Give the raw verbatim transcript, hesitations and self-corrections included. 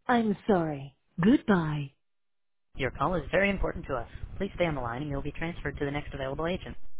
I'm sorry. Goodbye. Your call is very important to us. Please stay on the line and you'll be transferred to the next available agent.